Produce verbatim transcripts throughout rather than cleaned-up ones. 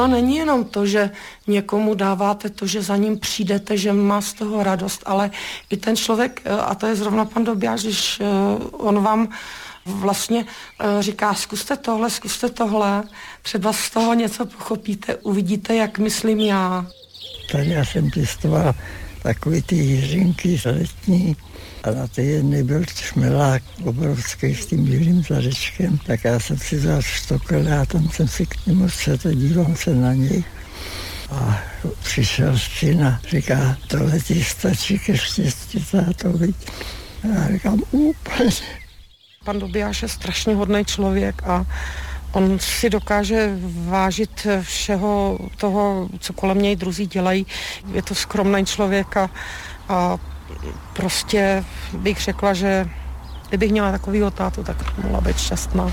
to není jenom to, že někomu dáváte to, že za ním přijdete, že má z toho radost, ale i ten člověk, a to je zrovna pan Dobiáš, když on vám vlastně říká, zkuste tohle, zkuste tohle, třeba z toho něco pochopíte, uvidíte, jak myslím já. Tady já jsem pěstoval takový ty jiřinky letní a na té jedné byl čmelák obrovský s tím bílým zadečkem, tak já jsem si vzal štokl a tam jsem si k němu sedl, dívám se na něj a přišel syn a říká, tohle ti stačí ke štěstí, táto, viď? A já říkám, úplně. Pan Dobiáš je strašně hodný člověk a on si dokáže vážit všeho toho, co kolem něj druzí dělají. Je to skromný člověk a, a prostě bych řekla, že kdybych měla takovýho tátu, tak mohla být šťastná.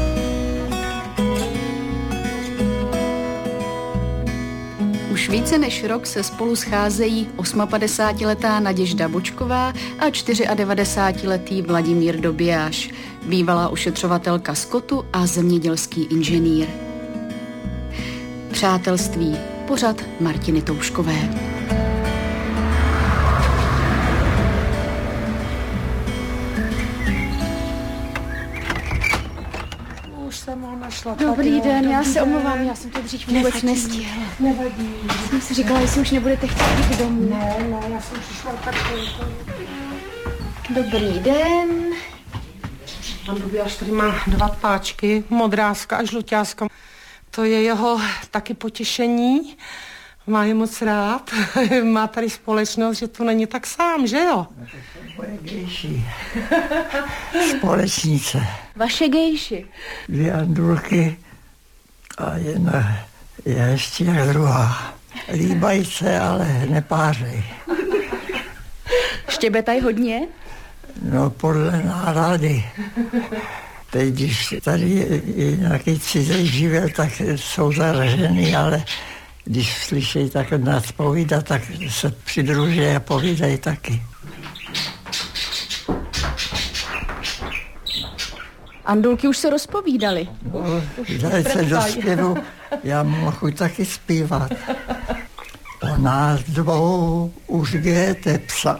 Už více než rok se spolu scházejí osmapadesátiletá Naděžda Bočková a devadesátčtyřletý Vladimír Dobiáš, bývalá ošetřovatelka skotu a zemědělský inženýr. Přátelství, pořad Martiny Touškové. Dobrý den, já se omlouvám, já jsem to dřív vůbec nestihla. Nevadí. Jsem si říkala, jestli už nebudete chtít jít domů. Ne, ne, já jsem přišla tak. Dobrý den. Pan Dobiáš tady má dva ptáčky, modráska a žluťáska. To je jeho taky potěšení. Má je moc rád. Má tady společnost, že to není tak sám, že jo? Moje gejši. Společnice. Vaše gejši. Dvě Andulky a jedna je ještě druhá. Líbají se, ale nepářej. Štěbetaj hodně? No, podle nálady. Teď, když tady je, je nějaký cizí živel, tak jsou zaražený, ale když slyší tak nás povídat, tak se přidruží a povídají taky. Andulky už se rozpovídaly. No, dali se do zpěvu, já mohu taky zpívat. O nás dvou už gete psa.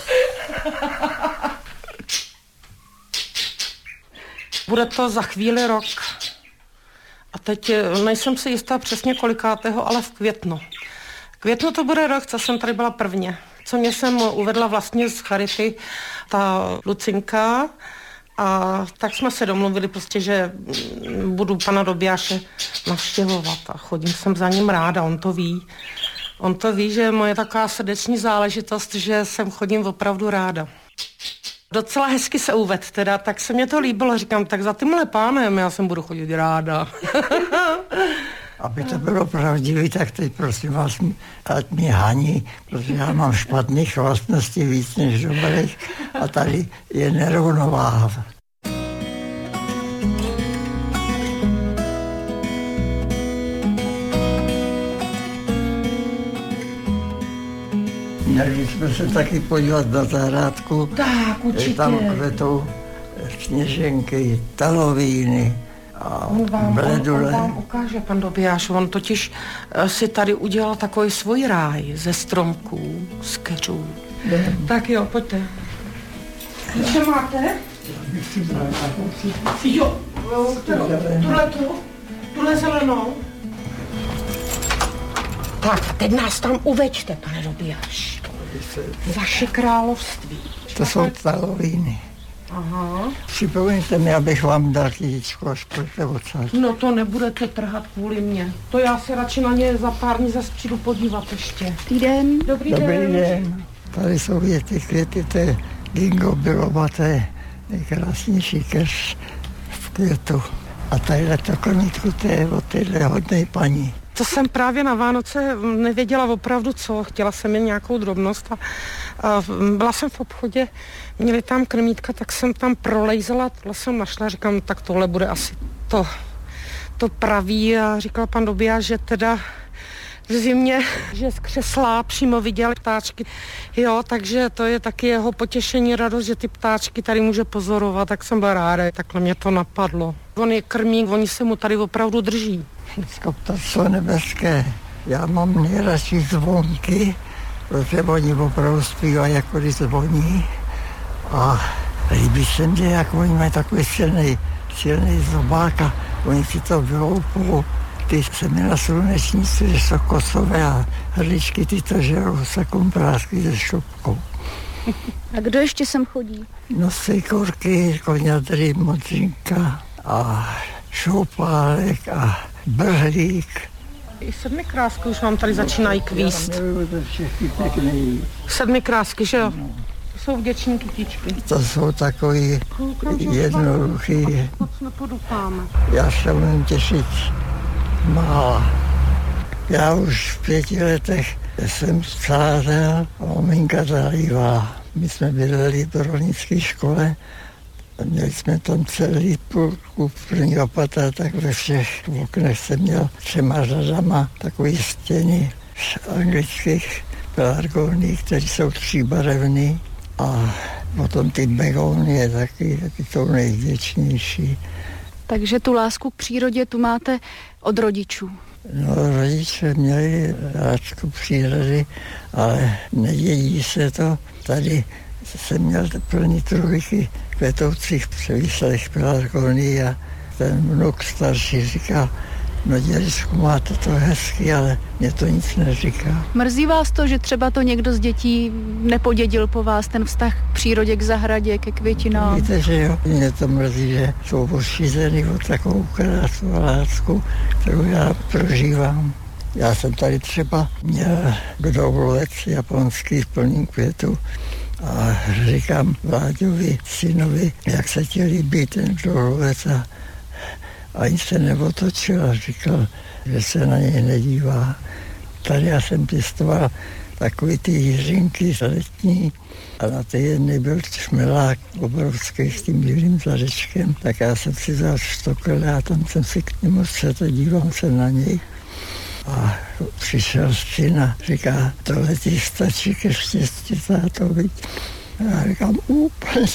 Bude to za chvíli rok. A teď nejsem si jistá přesně kolikátého, ale v květnu. Květnu to bude rok, co jsem tady byla prvně. Co mě jsem uvedla vlastně z charity, ta Lucinka. A tak jsme se domluvili prostě, že budu pana Dobiáše navštěvovat a chodím sem za ním ráda, on to ví. On to ví, že je moje taková srdeční záležitost, že sem chodím opravdu ráda. Docela hezky se uved teda, tak se mě to líbilo, říkám, tak za tímhle pánem já sem budu chodit ráda. Aby to bylo pravdivý, tak teď prosím vás, ať mě haní, protože já mám špatných vlastností víc než dobrých a tady je nerovnováha. Měli jsme se taky podívat na zahrádku. Tak, určitě. Tam kvetou kněženky, talovíny a on vám, bledule. On, on vám ukáže, pan Dobiáš, on totiž uh, si tady udělal takový svůj ráj ze stromků, z keřů. Jdem. Tak jo, pojďte. Co máte? Jo, tuhle tu, tuhle zelenou. Tak, teď nás tam uveďte, pane Dobiáš. Vaše království. To jsou talovíny. Aha. Připomeňte mi, abych vám dal kytičku, až pojďte odsad. No to nebudete trhat kvůli mě. To já se radši na ně za pár dní zase přijdu podívat ještě. Dobrý den. Dobrý, Dobrý den. den. Tady jsou je ty květy, to je ginkgo biloba, to je nejkrásnější keř v květu. A tadyhle to konítku, to je od téhle hodnej paní. To jsem právě na Vánoce nevěděla opravdu co, chtěla jsem jen nějakou drobnost a, a byla jsem v obchodě, měli tam krmítka, tak jsem tam prolejzala, tohle jsem našla, říkám, tak tohle bude asi to, to pravý a říkal pan Dobiáš, že teda v zimě, že z křesla přímo viděl ptáčky, jo, takže to je taky jeho potěšení, radost, že ty ptáčky tady může pozorovat, tak jsem byla ráda, takhle mě to napadlo. On je krmí, oni se mu tady opravdu drží. Všechno ptactvo nebeské. Já mám nejradši zvonky, protože oni opravdu zpívají, jako když zvoní. A líbí se mně, jak oni mají takový silný, silný zobák a oni si to vyloupou. Ty semena slunečnice, že jsou kosové a hrdličky, ty to žerou se komprásky se šlupkou. A kdo ještě sem chodí? No sejkorky, koňadry, modřinka a šoupálek a brhlík. I sedmi krásky už vám tady začínají kvíst. Já miluju to všechny pěkný. Sedmi krásky, že jo? To jsou vděční kytičky. To jsou takový jednoduchý. Moc nepodoufáme. Já se umím těšit málo. Já už v pěti letech jsem stářel a maminka zalívá. My jsme bydleli v rolnické škole. Měli jsme tam celý půlku prvního patra, tak ve všech oknech jsem měl třema řadama takové stěny z anglických pelargoní, které jsou tříbarevný. A potom ty begónie taky, taky jsou nejvděčnější. Takže tu lásku k přírodě tu máte od rodičů. No, rodiče měli lásku přírody, ale nedědí se to. Tady jsem měl plný truhliky kvetoucích převíslých pelargoní a ten vnuk starší říká, no dědečku, máte to hezky, ale mě to nic neříká. Mrzí vás to, že třeba to někdo z dětí nepodědil po vás, ten vztah k přírodě, k zahradě, ke květinám? Víte, že jo, mě to mrzí, že jsou pošízený o takovou krásu a lásku, kterou já prožívám. Já jsem tady třeba měl kdoulovec japonský v plným květu a říkám Vláďovi, synovi, jak se ti líbí ten kdoulovec a ani se neotočil a říkal, že se na něj nedívá. Tady já jsem pěstoval takový ty jiřinky letní a na té jedné byl čmelák obrovský s tím bílým zadečkem, tak já jsem si vzal štokl a tam jsem si k němu sedl, dívám se na něj. A přišel syn a říká, tohle ti stačí ke štěstí, táto, viď? A já říkám, úplně.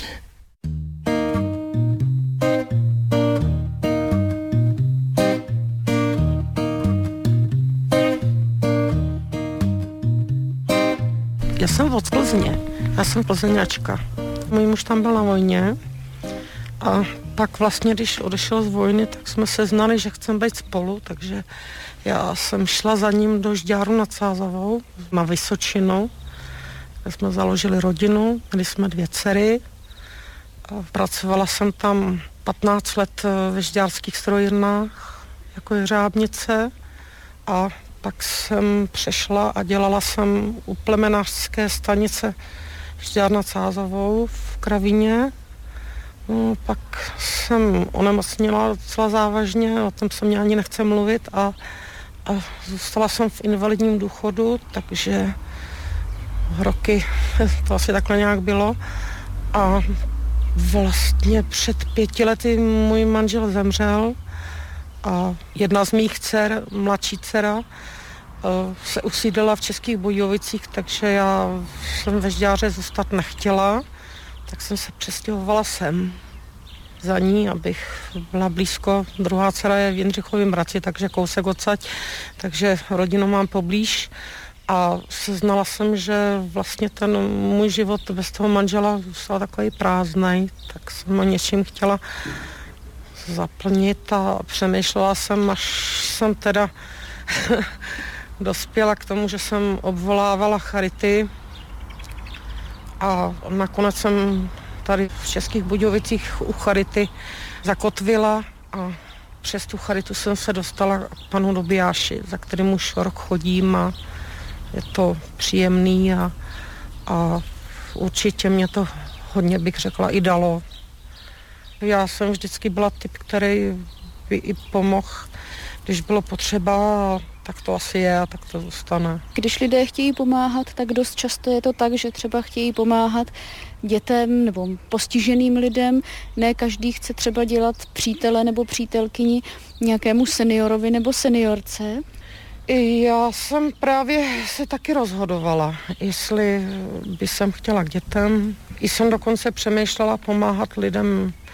Já jsem od Plzně, já jsem plzeňačka. Můj muž tam byl na vojně a pak vlastně, když odešel z vojny, tak jsme se znali, že chceme být spolu, takže já jsem šla za ním do Žďáru nad Sázavou na Vysočinu, kde jsme založili rodinu, měli jsme dvě dcery. A pracovala jsem tam patnáct let ve žďárských strojírnách jako jeřábnice a pak jsem přešla a dělala jsem u plemenářské stanice Žďár nad Sázavou v Kravíně. No, pak jsem onemocněla docela závažně, o tom se mě ani nechce mluvit a, a zůstala jsem v invalidním důchodu, takže roky to asi takhle nějak bylo. A vlastně před pěti lety můj manžel zemřel a jedna z mých dcer, mladší dcera, se usídlila v Českých Budějovicích, takže já jsem ve Žďáře zůstat nechtěla, tak jsem se přestěhovala sem za ní, abych byla blízko. Druhá dcera je v Jindřichovém Hradci, takže kousek odsaď, takže rodinu mám poblíž a seznala jsem, že vlastně ten můj život bez toho manžela zůstal takový prázdnej, tak jsem ho něčím chtěla zaplnit a přemýšlela jsem, až jsem teda dospěla k tomu, že jsem obvolávala charity a nakonec jsem tady v Českých Budějovicích u charity zakotvila a přes tu charitu jsem se dostala k panu Dobijáši, za kterým už rok chodím a je to příjemný a, a určitě mě to hodně, bych řekla, i dalo. Já jsem vždycky byla typ, který by i pomohl, když bylo potřeba, tak to asi je a tak to zůstane. Když lidé chtějí pomáhat, tak dost často je to tak, že třeba chtějí pomáhat dětem nebo postiženým lidem. Ne každý chce třeba dělat přítele nebo přítelkyni nějakému seniorovi nebo seniorce. Já jsem právě se taky rozhodovala, jestli by jsem chtěla k dětem. I jsem dokonce přemýšlela pomáhat lidem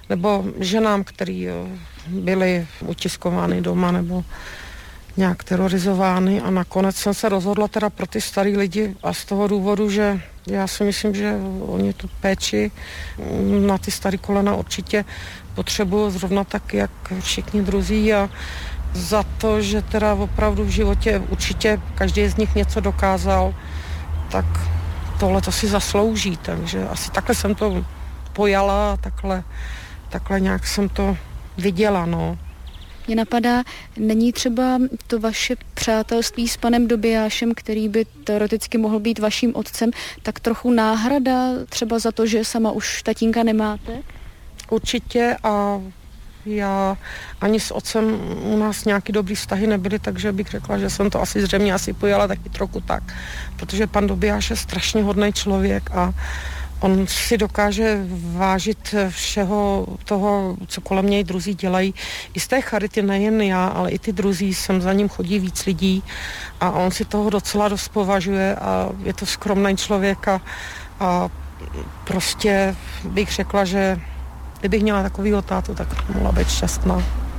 nebo ženám, který byly utiskovány doma nebo nějak terorizovány a nakonec jsem se rozhodla teda pro ty starý lidi a z toho důvodu, že já si myslím, že oni tu péči na ty starý kolena určitě potřebují zrovna tak, jak všichni druzí a za to, že teda opravdu v životě určitě každý z nich něco dokázal, tak tohle to si zaslouží, takže asi takhle jsem to pojala a takhle, takhle nějak jsem to viděla, no. Mě napadá, není třeba to vaše přátelství s panem Dobijášem, který by teoreticky mohl být vaším otcem, tak trochu náhrada třeba za to, že sama už tatínka nemáte? Určitě a já ani s otcem u nás nějaký dobrý vztahy nebyly, takže bych řekla, že jsem to asi zřejmě asi pojala taky trochu tak, protože pan Dobijáš je strašně hodný člověk a on si dokáže vážit všeho toho, co kolem něj druzí dělají. I z té charity nejen já, ale i ty druzí, sem za ním chodí víc lidí a on si toho docela dost považuje a je to skromný člověk a, a prostě bych řekla, že kdybych měla takovýho tátu, tak mohla být šťastná.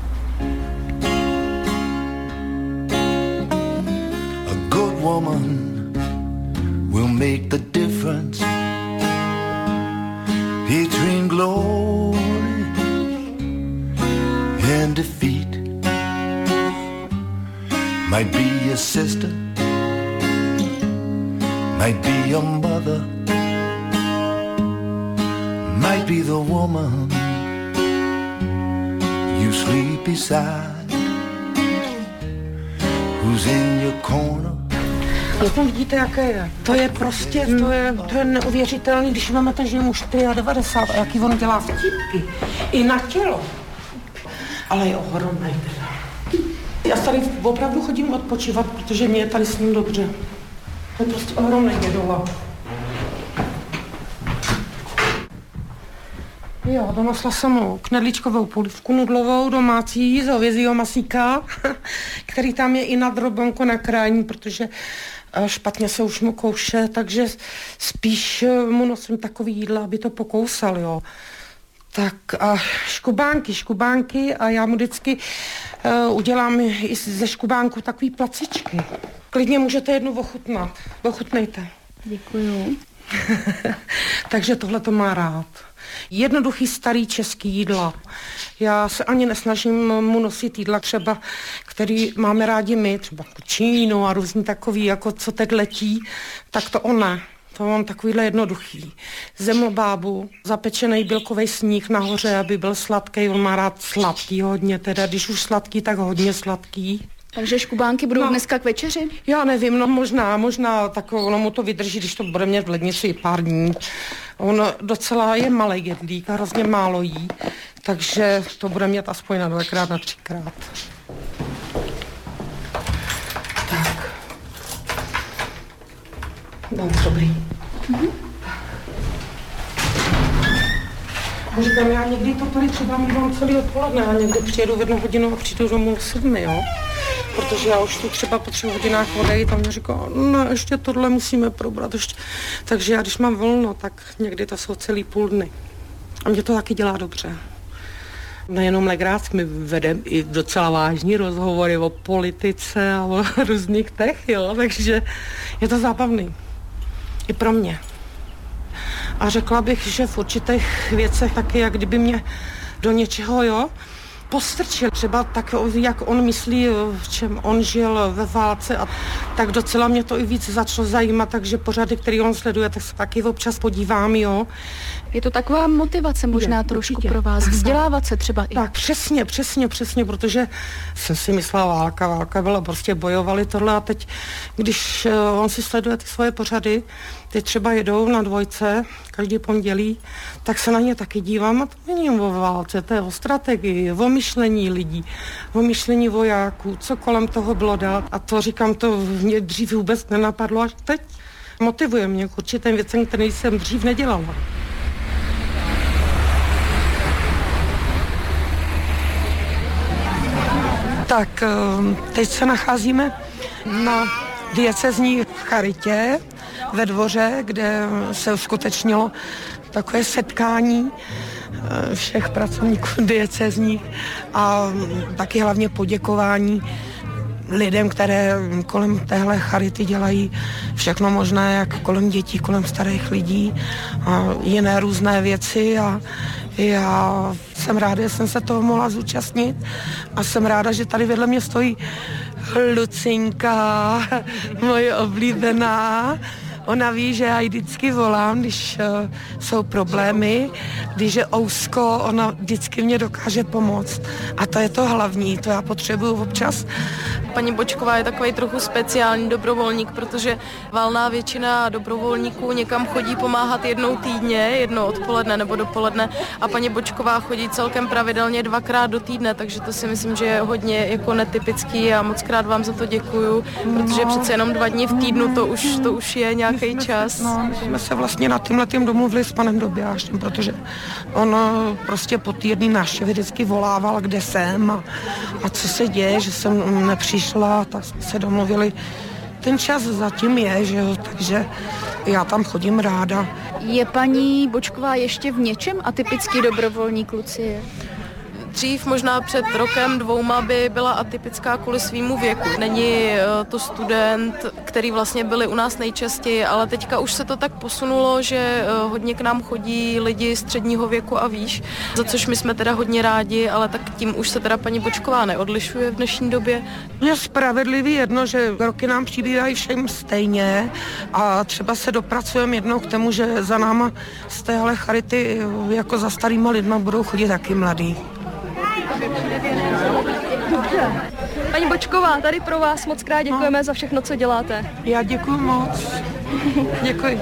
A good woman will make the difference between glory and defeat. Might be your sister, might be your mother, might be the woman you sleep beside, who's in your corner. Potom vidíte, jaké je. To je prostě, to je, to je neuvěřitelný, když máme ten, že je mu devadesát čtyři a jaký on dělá vtipky. I na tělo. Ale je ohromný teda. Já tady opravdu chodím odpočívat, protože mě je tady s ním dobře. To je prostě ohromný dědola. Jo, donesla jsem mu knedlíčkovou polívku nudlovou domácí z hovězího masíka, který tam je i na drobonko na krání, protože špatně se už mu kouše, takže spíš mu nosím takový jídla, aby to pokousal, jo. Tak a škubánky, škubánky a já mu vždycky uh, udělám i ze škubánku takový placičky. Klidně můžete jednu ochutnat. Ochutnejte. Děkuju. Takže tohle to má rád. Jednoduchý starý český jídla. Já se ani nesnažím mu nosit jídla třeba, který máme rádi my, třeba kučínu a různý takový, jako co teď letí, tak to on ne. To mám takovýhle jednoduchý. Zemlbábu, zapečený bílkový sníh nahoře, aby byl sladký. On má rád sladký hodně, teda když už sladký, tak hodně sladký. Takže škubánky budou no, dneska k večeři? Já nevím, no možná, možná tak ono mu to vydrží, když to bude mít v lednici pár dní. On docela je malej jedlík a hrozně málo jí, takže to bude mít aspoň na dvakrát, na třikrát. Tak. No, dobrý. Mm-hmm. A říkám, já někdy to tady třeba mívám celý odpoledne a někdy přijedu v jednu hodinu a přijdu domů v sedmi, jo? Protože já už tu třeba po třech hodinách odejít a mě říká, no ještě tohle musíme probrat ještě. Takže já když mám volno, tak někdy to jsou celý půl dny. A mě to taky dělá dobře. Nejenom legrác, my vedeme i docela vážní rozhovory o politice a o různých těch, jo, takže je to zábavný. I pro mě. A řekla bych, že v určitých věcech taky, jak kdyby mě do něčeho, jo, postrčil. Třeba tak, jak on myslí, v čem on žil ve válce, a tak docela mě to i víc začalo zajímat, takže pořady, který on sleduje, tak se taky občas podívám, jo. Je to taková motivace možná je, trošku určitě. Pro vás, vzdělávat se třeba i. Tak přesně, přesně, přesně, protože jsem si myslela válka, válka byla, prostě bojovali tohle a teď, když on si sleduje ty svoje pořady, ty třeba jedou na dvojce, každý pondělí, tak se na ně taky dívám a to není o válce, to je o strategii, o myšlení lidí, o myšlení vojáků, co kolem toho bylo dát a to říkám, to mě dřív vůbec nenapadlo, až teď motivuje mě k určitým věcem, které jsem dřív nedělala. Tak teď se nacházíme na diecezní charitě ve Dvoře, kde se uskutečnilo takové setkání všech pracovníků diecézních a taky hlavně poděkování lidem, které kolem téhle charity dělají všechno možné, jak kolem dětí, kolem starých lidí a jiné různé věci a já jsem ráda, že jsem se toho mohla zúčastnit a jsem ráda, že tady vedle mě stojí Lucinka, moje oblíbená. Ona ví, že já ji vždycky volám, když uh, jsou problémy, když je ousko, ona vždycky mě dokáže pomoct. A to je to hlavní, to já potřebuju občas. Paní Bočková je takový trochu speciální dobrovolník, protože valná většina dobrovolníků někam chodí pomáhat jednou týdně, jednou odpoledne nebo dopoledne a paní Bočková chodí celkem pravidelně dvakrát do týdne, takže to si myslím, že je hodně jako netypický a moc krát vám za to děkuju, protože přece jenom dva dny v týdnu to už, to už je nějaký čas. No, my jsme se vlastně na tímhletím domluvili s panem Dobijášem, protože on prostě po týdní návštěvě vždycky volával, kde jsem a, a co se děje, že jsem nepřišla, tak jsme se domluvili. Ten čas zatím je, že jo, takže já tam chodím ráda. Je paní Bočková ještě v něčem atypický dobrovolník, Lucie? Dřív, možná před rokem, dvouma by byla atypická kvůli svýmu věku. Není to student, který vlastně byli u nás nejčastěji, ale teďka už se to tak posunulo, že hodně k nám chodí lidi středního věku a výš, za což my jsme teda hodně rádi, ale tak tím už se teda paní Bočková neodlišuje v dnešní době. Je spravedlivý jedno, že roky nám přibývají všem stejně a třeba se dopracujeme jednou k tomu, že za náma z téhle charity jako za starýma lidma budou chodit taky mladí. Paní Bočková, tady pro vás moc krát děkujeme no. za všechno, co děláte. Já děkuji moc. Děkuji.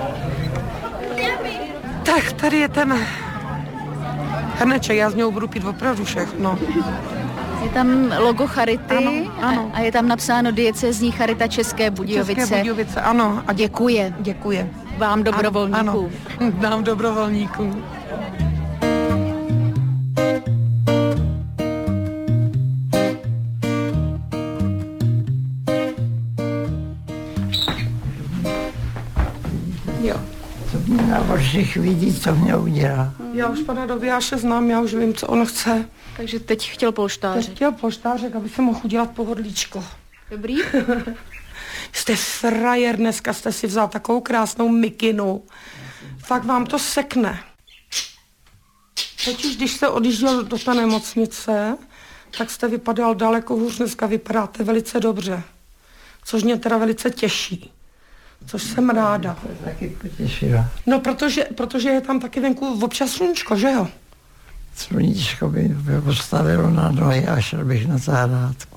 Tak, tady je ten hrneček, já z něho budu pít opravdu všechno. Je tam logo charity ano, ano. A je tam napsáno diecézní charita České Budějovice. České Budějovice, ano. A děkuje. Děkuje. Vám dobrovolníkům. Ano, ano. Vám dobrovolníkům. Jo. To mě na očích vidí, co mě udělá. Já už pana Dobijáše znám, já už vím, co on chce. Takže teď chtěl polštářek. Teď chtěl polštářek, aby se mohl udělat pohodlíčko. Dobrý. Jste frajer, dneska jste si vzal takovou krásnou mikinu. Fakt vám to sekne. Totiž, když jste odjížděl do té nemocnice, tak jste vypadal daleko hůř, dneska vypadáte velice dobře. Což mě teda velice těší. Což jsem ráda. To taky potěšila. No, protože, protože je tam taky venku občas sluníčko, že jo? Sluníčko by mě postavilo na nohy a šel bych na zahrádku.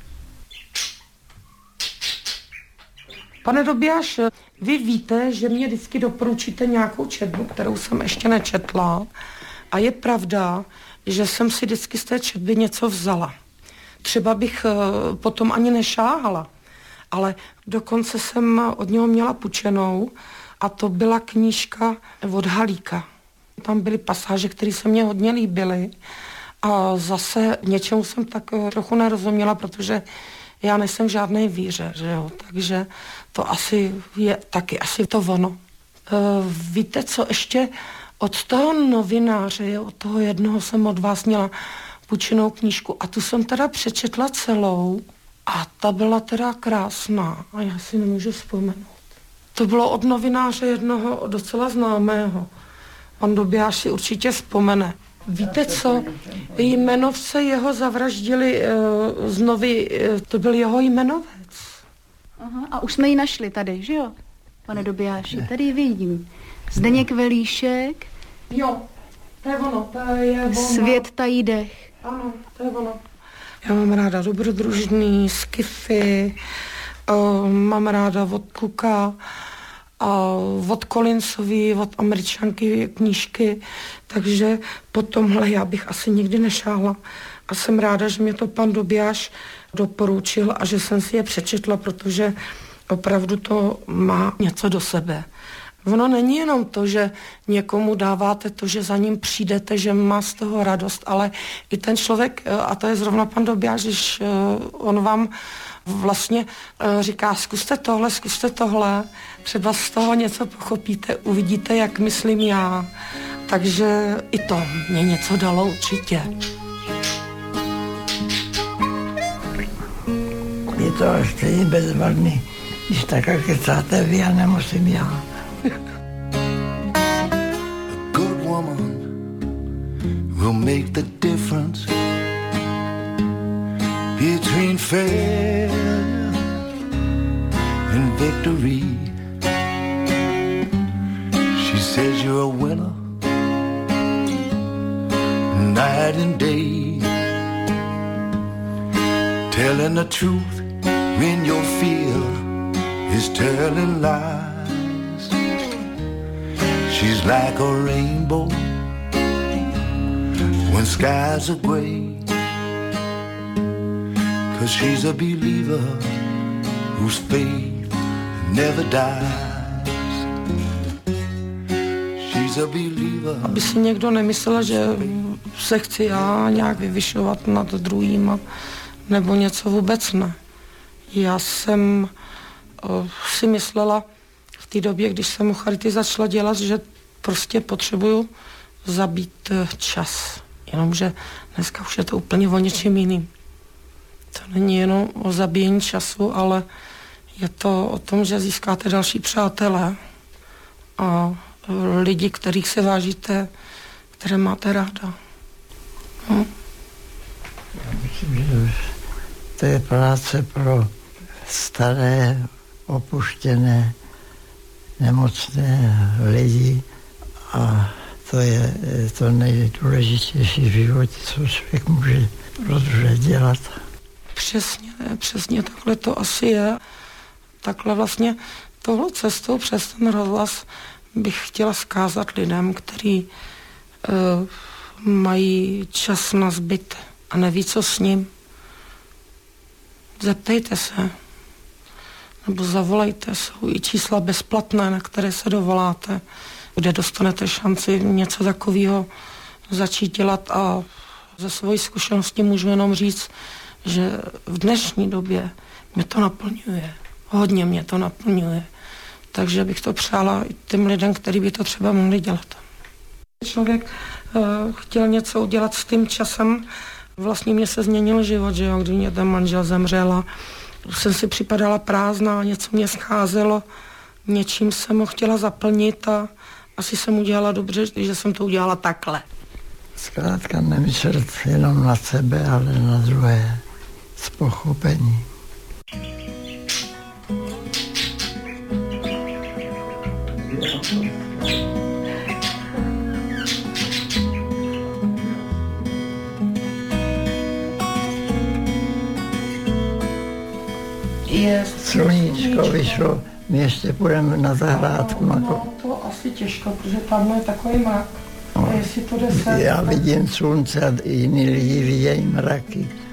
Pane Dobijáš, vy víte, že mě vždycky doporučíte nějakou četbu, kterou jsem ještě nečetla. A je pravda, že jsem si vždycky z té četby něco vzala. Třeba bych potom ani nešáhala. Ale dokonce jsem od něho měla půjčenou a to byla knížka od Halíka. Tam byly pasáže, které se mně hodně líbily a zase něčemu jsem tak trochu nerozuměla, protože já nejsem žádnej víře, že jo, takže to asi je taky asi to ono. E, víte co, ještě od toho novináře, od toho jednoho jsem od vás měla půjčenou knížku a tu jsem teda přečetla celou. A ta byla teda krásná a já si nemůžu vzpomenout. To bylo od novináře jednoho docela známého. Pan Dobijáš si určitě vzpomene. Víte co, jmenovce jeho zavraždili uh, znovu, uh, to byl jeho jmenovec. Aha, a už jsme ji našli tady, že jo, pane Dobijáši, tady ji vidím. Zdeněk Velíšek. Jo, to je ono, to je ono. Svět tají dech. Ano, to je ono. Já mám ráda dobrodružný, skify, uh, mám ráda od Kluka, uh, od Collinsový, od Američanky knížky, takže po tomhle já bych asi nikdy nešáhla. A jsem ráda, že mě to pan Dobijáš doporučil a že jsem si je přečetla, protože opravdu to má něco do sebe. Ono není jenom to, že někomu dáváte to, že za ním přijdete, že má z toho radost, ale i ten člověk, a to je zrovna pan Dobijáš, když on vám vlastně říká, zkuste tohle, zkuste tohle, třeba z toho něco pochopíte, uvidíte, jak myslím já, Takže i to mě něco dalo určitě. Je to stejně bezvadný, když takhle kecáte vy a nemusím já. A good woman will make the difference between failure and victory. She says you're a winner, night and day, telling the truth when your fear is telling lies. She's like a rainbow when skies are gray, 'cause she's a believer whose faith never dies. She's a believer. Aby si někdo nemyslel, že se chci já nějak vyvyšovat nad druhýma, nebo něco, vůbec ne. Já jsem uh, si myslela v té době, když jsem u Charity začala dělat, že prostě potřebuju zabít uh, čas. Jenomže dneska už je to úplně o něčem jiným. To není jenom o zabíjení času, ale je to o tom, že získáte další přátelé a lidi, kterých se vážíte, které máte ráda. Hm? Já myslím, že to je práce pro staré, opuštěné, nemocné lidi a to je to nejdůležitější v životě, co člověk může protože dělat. Přesně, přesně takhle to asi je. Takhle vlastně tohle cestou přes ten rozhlas bych chtěla vzkázat lidem, kteří uh, mají čas na zbyt a neví, co s ním. Zeptejte se, nebo zavolejte, jsou i čísla bezplatné, na které se dovoláte, kde dostanete šanci něco takového začít dělat a ze své zkušenosti můžu jenom říct, že v dnešní době mě to naplňuje. Hodně mě to naplňuje. Takže bych to přála i těm lidem, kteří by to třeba mohli dělat. Člověk uh, chtěl něco udělat s tím časem. Vlastně mě se změnil život, že jo, když mě ten manžel zemřel a jsem si připadala prázdná, něco mě scházelo, něčím jsem ho chtěla zaplnit a asi jsem udělala dobře, že jsem to udělala takhle. Zkrátka nemyslet jenom na sebe, ale na druhé s pochopením. Sluníčko vyšlo, my ještě půjdeme na zahrádku. No, no, to asi těžko, protože tam je takový mrak. No, a jestli to jde sem, já vidím slunce a jiní lidi vidějí mraky.